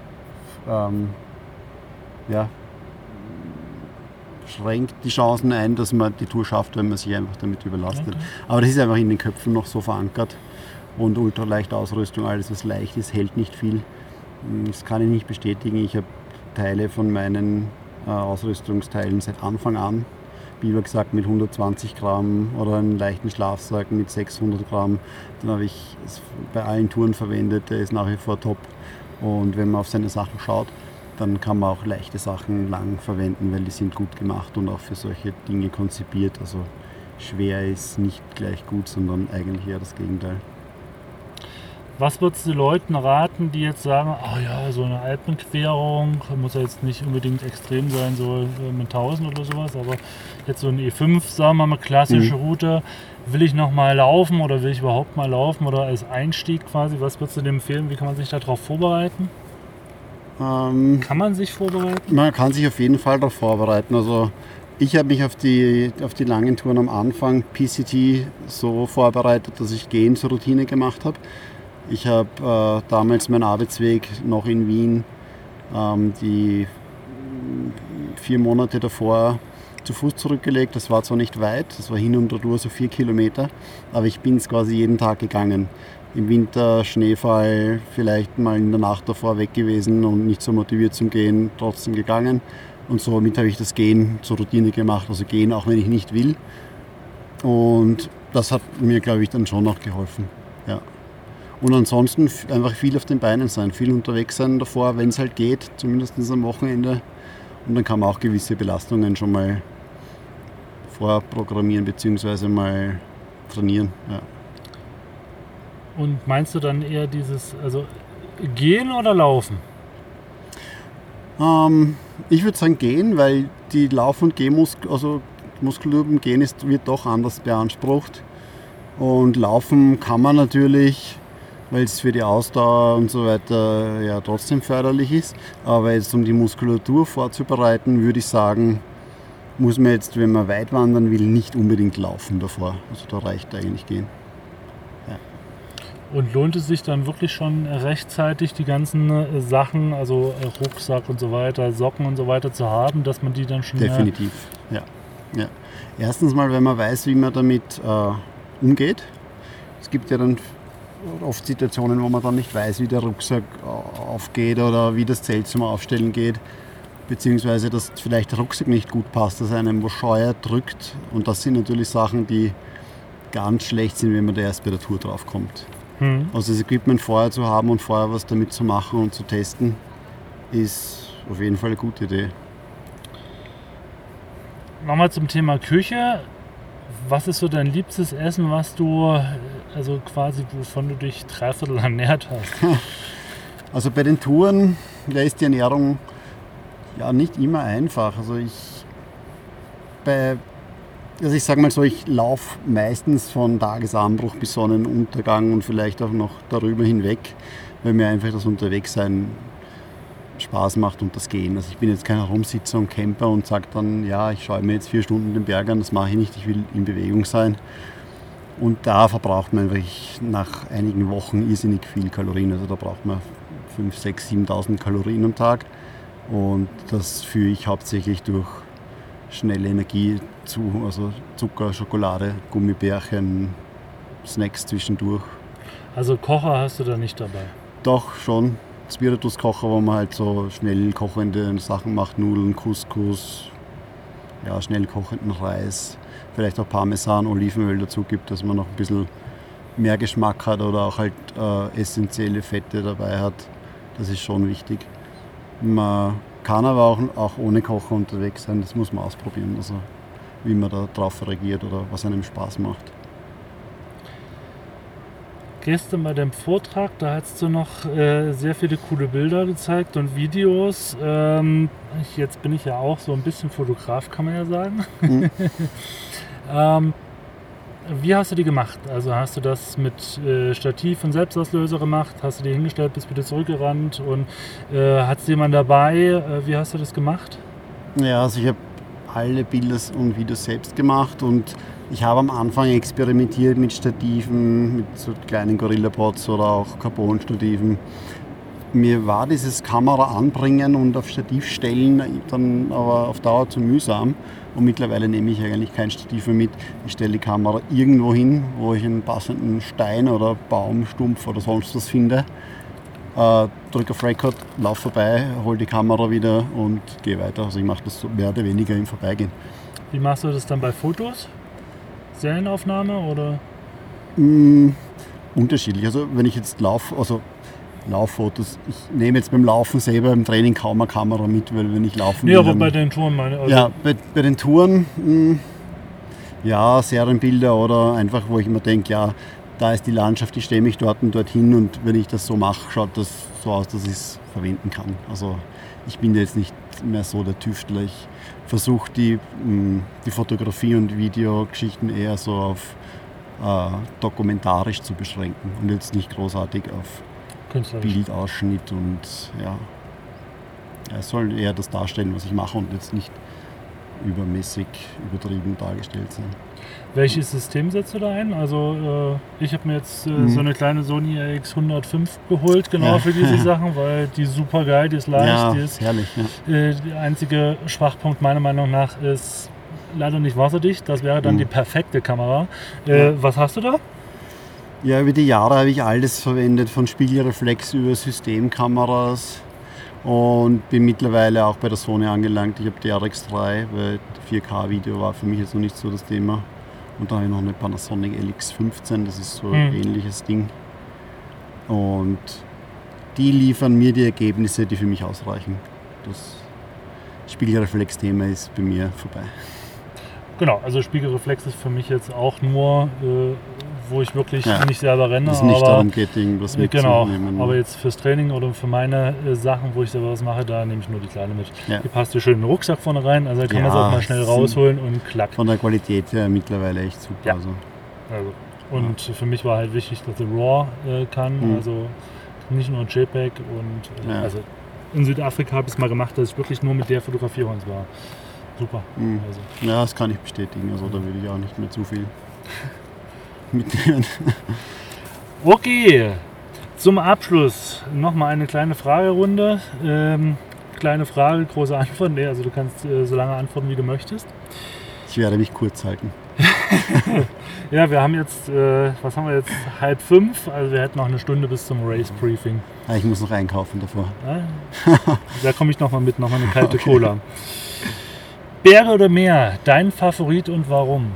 schränkt die Chancen ein, dass man die Tour schafft, wenn man sich einfach damit überlastet. Okay. Aber das ist einfach in den Köpfen noch so verankert. Und ultraleichte Ausrüstung, alles was leicht ist, hält nicht viel. Das kann ich nicht bestätigen. Ich habe Teile von meinen Ausrüstungsteilen seit Anfang an, wie gesagt, mit 120 Gramm oder einen leichten Schlafsack mit 600 Gramm. Den habe ich bei allen Touren verwendet, der ist nach wie vor top. Und wenn man auf seine Sachen schaut, dann kann man auch leichte Sachen lang verwenden, weil die sind gut gemacht und auch für solche Dinge konzipiert. Also schwer ist nicht gleich gut, sondern eigentlich eher das Gegenteil. Was würdest du Leuten raten, die jetzt sagen, oh ja, so eine Alpenquerung, muss ja jetzt nicht unbedingt extrem sein, so mit 1000 oder sowas, aber jetzt so ein E5, sagen wir mal, klassische Route, will ich noch mal laufen oder will ich überhaupt mal laufen oder als Einstieg quasi, was würdest du dem empfehlen, wie kann man sich darauf vorbereiten? Kann man sich vorbereiten? Man kann sich auf jeden Fall darauf vorbereiten. Also ich habe mich auf die langen Touren am Anfang PCT so vorbereitet, dass ich Gehen zur Routine gemacht habe. Ich habe damals meinen Arbeitsweg noch in Wien die 4 Monate davor zu Fuß zurückgelegt. Das war zwar nicht weit, das war hin und retour so 4 Kilometer, aber ich bin es quasi jeden Tag gegangen. Im Winter, Schneefall, vielleicht mal in der Nacht davor weg gewesen und nicht so motiviert zum Gehen, trotzdem gegangen. Und somit habe ich das Gehen zur Routine gemacht, also gehen auch wenn ich nicht will. Und das hat mir, glaube ich, dann schon noch geholfen. Ja. Und ansonsten einfach viel auf den Beinen sein, viel unterwegs sein davor, wenn es halt geht, zumindest am Wochenende. Und dann kann man auch gewisse Belastungen schon mal vorprogrammieren bzw. mal trainieren. Ja. Und meinst du dann eher also gehen oder laufen? Ich würde sagen gehen, weil die Lauf- und Muskulatur beim Gehen wird doch anders beansprucht. Und laufen kann man natürlich, weil es für die Ausdauer und so weiter ja trotzdem förderlich ist. Aber jetzt um die Muskulatur vorzubereiten, würde ich sagen, muss man jetzt, wenn man weit wandern will, nicht unbedingt laufen davor. Also da reicht eigentlich gehen. Ja. Und lohnt es sich dann wirklich schon rechtzeitig die ganzen Sachen, also Rucksack und so weiter, Socken und so weiter zu haben, dass man die dann schon... Definitiv, ja. Erstens mal, wenn man weiß, wie man damit umgeht. Es gibt ja dann oft Situationen, wo man dann nicht weiß, wie der Rucksack aufgeht oder wie das Zelt zum Aufstellen geht. Beziehungsweise, dass vielleicht der Rucksack nicht gut passt, dass einem wo scheuert, drückt. Und das sind natürlich Sachen, die ganz schlecht sind, wenn man da erst bei der Tour drauf kommt. Also das Equipment vorher zu haben und vorher was damit zu machen und zu testen, ist auf jeden Fall eine gute Idee. Nochmal zum Thema Küche. Was ist so dein liebstes Essen, was du, also quasi wovon du dich 3/4 ernährt hast? Also bei den Touren, da ist die Ernährung ja nicht immer einfach. Also ich sage mal so, ich laufe meistens von Tagesanbruch bis Sonnenuntergang und vielleicht auch noch darüber hinweg, weil mir einfach das Unterwegssein Spaß macht und das Gehen. Also ich bin jetzt kein Herumsitzer und Camper und sage dann, ja, ich schaue mir jetzt 4 Stunden den Berg an, das mache ich nicht, ich will in Bewegung sein. Und da verbraucht man einfach nach einigen Wochen irrsinnig viel Kalorien. Also da braucht man 5.000, 6.000, 7.000 Kalorien am Tag. Und das führe ich hauptsächlich durch schnelle Energie zu, also Zucker, Schokolade, Gummibärchen, Snacks zwischendurch. Also Kocher hast du da nicht dabei? Doch, schon. Spirituskocher, wo man halt so schnell kochende Sachen macht, Nudeln, Couscous, ja, schnell kochenden Reis, vielleicht auch Parmesan, Olivenöl dazu gibt, dass man noch ein bisschen mehr Geschmack hat oder auch halt essentielle Fette dabei hat. Das ist schon wichtig. Man kann aber auch ohne Kocher unterwegs sein, das muss man ausprobieren, also wie man da drauf reagiert oder was einem Spaß macht. Gestern bei dem Vortrag, da hast du noch sehr viele coole Bilder gezeigt und Videos. Jetzt bin ich ja auch so ein bisschen Fotograf, kann man ja sagen. Wie hast du die gemacht? Also hast du das mit Stativ und Selbstauslöser gemacht? Hast du die hingestellt, bist wieder zurückgerannt? Und hattest du jemanden dabei? Wie hast du das gemacht? Ja, also ich habe alle Bilder und Videos selbst gemacht und ich habe am Anfang experimentiert mit Stativen, mit so kleinen Gorilla-Pods oder auch Carbon-Stativen. Mir war dieses Kamera anbringen und auf Stativ stellen dann aber auf Dauer zu mühsam. Und mittlerweile nehme ich eigentlich kein Stativ mehr mit. Ich stelle die Kamera irgendwo hin, wo ich einen passenden Stein oder Baumstumpf oder sonst was finde. Drücke auf Record, laufe vorbei, hole die Kamera wieder und gehe weiter. Also ich mache das so mehr oder weniger im Vorbeigehen. Wie machst du das dann bei Fotos? Serienaufnahme oder? Unterschiedlich. Also wenn ich jetzt Lauffotos, ich nehme jetzt beim Laufen selber im Training kaum eine Kamera mit, weil wenn ich laufen will. Ja, aber bei den Touren meine ich. Also ja, bei den Touren, ja, Serienbilder oder einfach, wo ich mir denke, ja, da ist die Landschaft, ich stehe mich dort und dorthin und wenn ich das so mache, schaut das so aus, dass ich es verwenden kann. Also ich bin jetzt nicht mehr so der Tüftler. Ich versuche die Fotografie und Videogeschichten eher so auf dokumentarisch zu beschränken und jetzt nicht großartig auf Bildausschnitt und ja. es soll eher das darstellen, was ich mache und jetzt nicht übermäßig übertrieben dargestellt sein. Welches System setzt du da ein? Also ich habe mir jetzt so eine kleine Sony RX105 geholt, genau für diese Sachen, weil die super geil, die ist leicht, die ist herrlich. Ja. Der einzige Schwachpunkt meiner Meinung nach ist leider nicht wasserdicht. Das wäre dann die perfekte Kamera. Was hast du da? Ja, über die Jahre habe ich alles verwendet, von Spiegelreflex über Systemkameras und bin mittlerweile auch bei der Sony angelangt. Ich habe die RX3, weil 4K-Video war für mich jetzt noch nicht so das Thema. Und dann habe ich noch eine Panasonic LX15, das ist so ein ähnliches Ding. Und die liefern mir die Ergebnisse, die für mich ausreichen. Das Spiegelreflex-Thema ist bei mir vorbei. Genau, also Spiegelreflex ist für mich jetzt auch nur, wo ich wirklich nicht selber renne. Es nicht darum geht, irgendwas mitzunehmen. Genau, aber jetzt fürs Training oder für meine Sachen, wo ich selber was mache, da nehme ich nur die kleine mit. Ja. Die passt hier schön in den Rucksack vorne rein, also da kann man es auch mal schnell rausholen und klack. Von der Qualität her mittlerweile echt super. Ja. Und für mich war halt wichtig, dass er RAW kann, also nicht nur JPEG und also in Südafrika habe ich es mal gemacht, dass ich wirklich nur mit der fotografiere und es war super. Also. Ja, das kann ich bestätigen, also da würde ich auch nicht mehr zu viel mitnehmen. Okay, zum Abschluss nochmal eine kleine Fragerunde. Kleine Frage, große Antwort. Nee, also du kannst so lange antworten, wie du möchtest. Ich werde mich kurz halten. Ja, wir haben jetzt, was haben wir jetzt, 4:30, also wir hätten noch eine Stunde bis zum Race Briefing. Ich muss noch einkaufen davor. Da komme ich nochmal mit, nochmal eine kalte Cola. Berge oder Meer, dein Favorit und warum?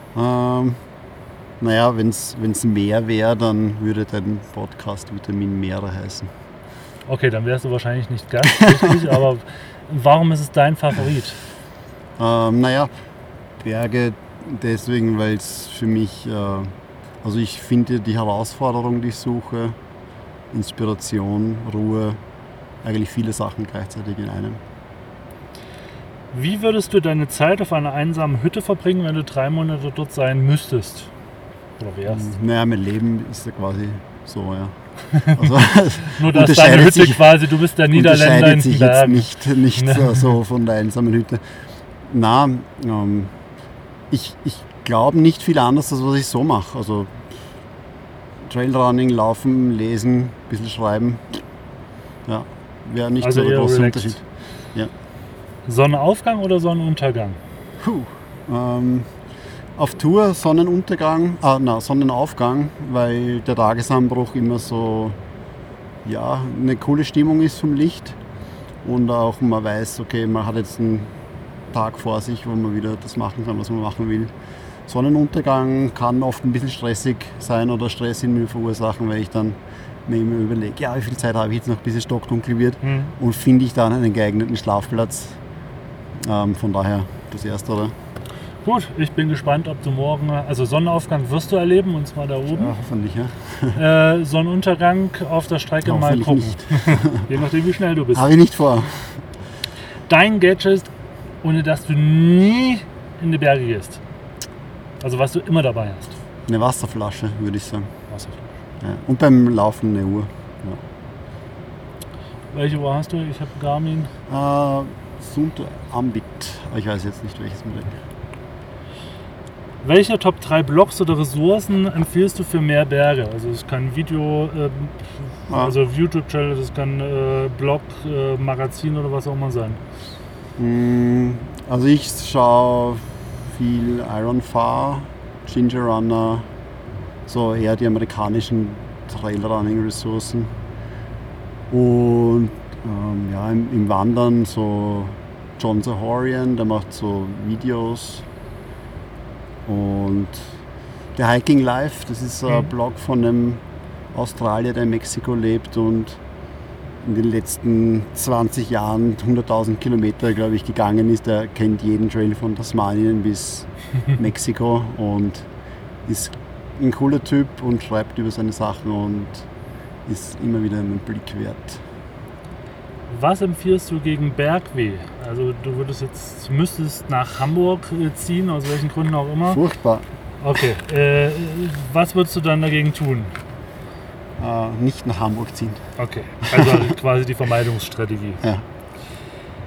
Naja, wenn es Meer wäre, dann würde dein Podcast Vitamin Meere heißen. Okay, dann wärst du wahrscheinlich nicht ganz richtig, aber warum ist es dein Favorit? Naja, Berge deswegen, weil es für mich, also ich finde die Herausforderung, die ich suche, Inspiration, Ruhe, eigentlich viele Sachen gleichzeitig in einem. Wie würdest du deine Zeit auf einer einsamen Hütte verbringen, wenn du 3 Monate dort sein müsstest? Oder wärst? Naja, mein Leben ist ja quasi so, ja. Also, nur dass deine Hütte quasi, du bist der Niederländer in sich Bergen. Jetzt nicht so von der einsamen Hütte. Na, ich glaube nicht viel anders, als was ich so mache. Also Trailrunning, Laufen, Lesen, ein bisschen schreiben. Ja, wäre nicht also so der große Unterschied. Ja. Sonnenaufgang oder Sonnenuntergang? Auf Tour Sonnenaufgang, weil der Tagesanbruch immer so eine coole Stimmung ist vom Licht und auch man weiß, okay, man hat jetzt einen Tag vor sich, wo man wieder das machen kann, was man machen will. Sonnenuntergang kann oft ein bisschen stressig sein oder Stress in mir verursachen, weil ich dann mir immer überlege, wie viel Zeit habe ich jetzt noch, bis es stockdunkel wird und finde ich dann einen geeigneten Schlafplatz. Von daher das Erste, oder? Gut, ich bin gespannt, ob du morgen, also Sonnenaufgang wirst du erleben, und zwar da oben. Ja, hoffentlich, ja. Sonnenuntergang auf der Strecke mal gucken. Nicht. Je nachdem, wie schnell du bist. Habe ich nicht vor. Dein Gadget, ohne das du nie in die Berge gehst. Also was du immer dabei hast. Eine Wasserflasche, würde ich sagen. Wasserflasche. Ja. Und beim Laufen eine Uhr. Ja. Welche Uhr hast du? Ich habe Garmin. Sunto Ambit. Ich weiß jetzt nicht, welches Modell. Welche Top 3 Blogs oder Ressourcen empfiehlst du für mehr Berge? Also es kann Video, also YouTube-Channel, das kann Blog, Magazin oder was auch immer sein. Also ich schaue viel Ironfar, Ginger Runner, so eher die amerikanischen Trailrunning-Ressourcen. Und im Wandern so John Zahorian, der macht so Videos. Und der Hiking Life, das ist ein Blog von einem Australier, der in Mexiko lebt und in den letzten 20 Jahren 100.000 Kilometer, glaube ich, gegangen ist. Der kennt jeden Trail von Tasmanien bis Mexiko und ist ein cooler Typ und schreibt über seine Sachen und ist immer wieder einen Blick wert. Was empfiehlst du gegen Bergweh? Also du müsstest nach Hamburg ziehen, aus welchen Gründen auch immer. Furchtbar. Okay, was würdest du dann dagegen tun? Nicht nach Hamburg ziehen. Okay, also quasi die Vermeidungsstrategie. Ja.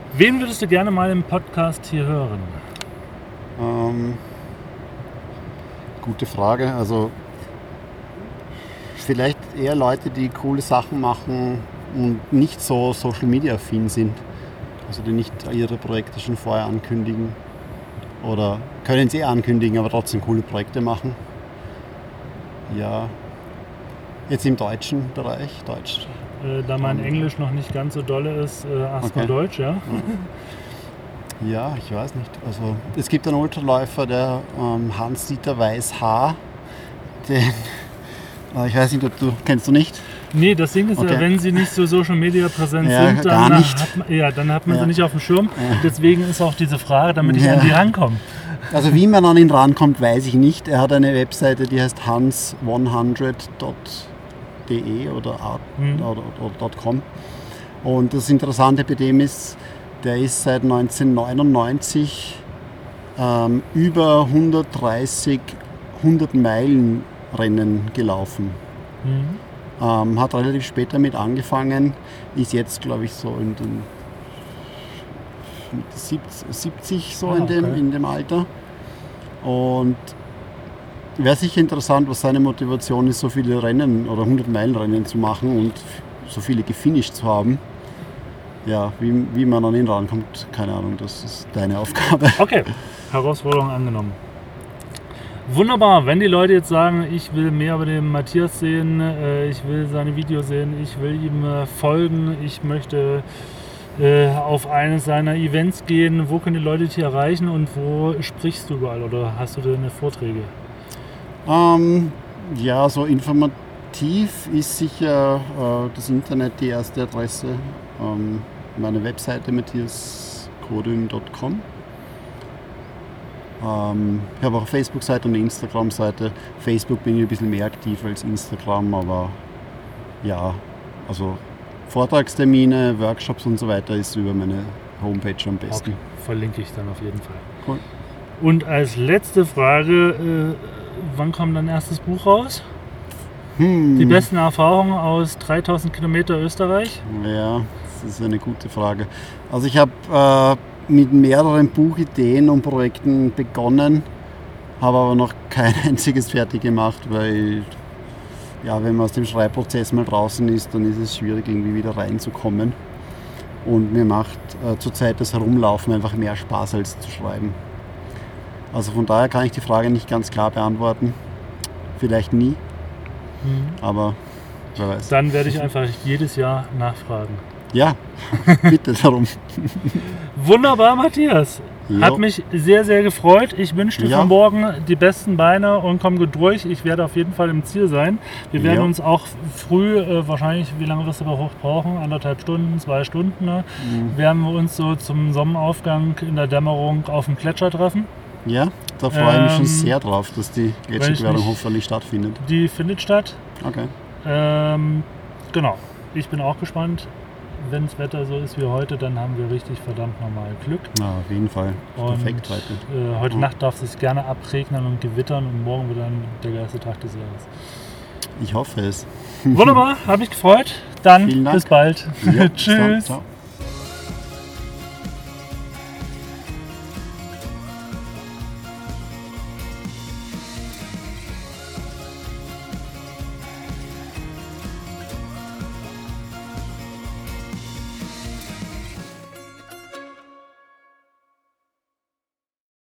Wen würdest du gerne mal im Podcast hier hören? Gute Frage. Also vielleicht eher Leute, die coole Sachen machen und nicht so Social Media affin sind. Also die nicht ihre Projekte schon vorher ankündigen. Oder können sie ankündigen, aber trotzdem coole Projekte machen. Ja, jetzt im deutschen Bereich. Deutsch. Da mein Englisch noch nicht ganz so dolle ist, erstmal Okay. Deutsch, ja? Ja, ich weiß nicht. Also es gibt einen Ultraläufer, der Hans-Dieter Weiß-Haar. Den, ich weiß nicht, kennst du nicht? Nee, das Ding ist ja, Okay. wenn sie nicht so Social Media präsent Ja, sind, gar dann nicht. dann hat man Ja. sie nicht auf dem Schirm. Deswegen ist auch diese Frage, damit ich Ja. an die rankomme. Also wie man an ihn rankommt, weiß ich nicht. Er hat eine Webseite, die heißt hans100.de oder .com. Und das Interessante bei dem ist, der ist seit 1999 über 130 100-Meilen-Rennen gelaufen. Hat relativ spät damit angefangen, ist jetzt, glaube ich, so in den 70 so Ah, okay. in dem Alter. Und wäre sicher interessant, was seine Motivation ist, so viele Rennen oder 100-Meilen-Rennen zu machen und so viele gefinisht zu haben. Ja, wie man an ihn rankommt, keine Ahnung, das ist deine Aufgabe. Okay, Herausforderung angenommen. Wunderbar, wenn die Leute jetzt sagen, ich will mehr über den Matthias sehen, ich will seine Videos sehen, ich will ihm folgen, ich möchte auf eines seiner Events gehen, wo können die Leute dich erreichen und wo sprichst du überall oder hast du deine Vorträge? Ja, so informativ ist sicher das Internet die erste Adresse. Meine Webseite matthiaskodym.com. Ich habe auch eine Facebook-Seite und eine Instagram-Seite. Facebook bin ich ein bisschen mehr aktiv als Instagram, aber ja, also Vortragstermine, Workshops und so weiter ist über meine Homepage am besten. Okay, verlinke ich dann auf jeden Fall. Cool. Und als letzte Frage, wann kommt dein erstes Buch raus? Die besten Erfahrungen aus 3000 Kilometer Österreich? Ja, das ist eine gute Frage. Also ich habe mit mehreren Buchideen und Projekten begonnen, habe aber noch kein einziges fertig gemacht, weil ja, wenn man aus dem Schreibprozess mal draußen ist, dann ist es schwierig, irgendwie wieder reinzukommen. Und mir macht zurzeit das Herumlaufen einfach mehr Spaß als zu schreiben. Also von daher kann ich die Frage nicht ganz klar beantworten. Vielleicht nie, aber wer weiß. Dann werde ich einfach jedes Jahr nachfragen. Ja, bitte darum. Wunderbar, Matthias. Jo. Hat mich sehr, sehr gefreut. Ich wünsche dir Ja. von morgen die besten Beine und komm gut durch. Ich werde auf jeden Fall im Ziel sein. Wir werden Jo. uns auch früh, wahrscheinlich, wie lange wirst du überhaupt brauchen? 1,5 Stunden, 2 Stunden, ne? Werden wir uns so zum Sonnenaufgang in der Dämmerung auf dem Gletscher treffen. Ja, da freue ich mich schon Ähm, sehr drauf, dass die Gletscherquerung mich- hoffentlich stattfindet. Die findet statt. Okay. Genau. Ich bin auch gespannt. Wenn das Wetter so ist wie heute, dann haben wir richtig verdammt normal Glück. Na, auf jeden Fall. Und Perfekt heute. heute Nacht darf es sich gerne abregnen und gewittern und morgen wird dann der geilste Tag des Jahres. Ich hoffe es. Wunderbar, habe mich gefreut. Dann Vielen Dank. bis bald. Ja, bis dann. Tschüss. Ciao.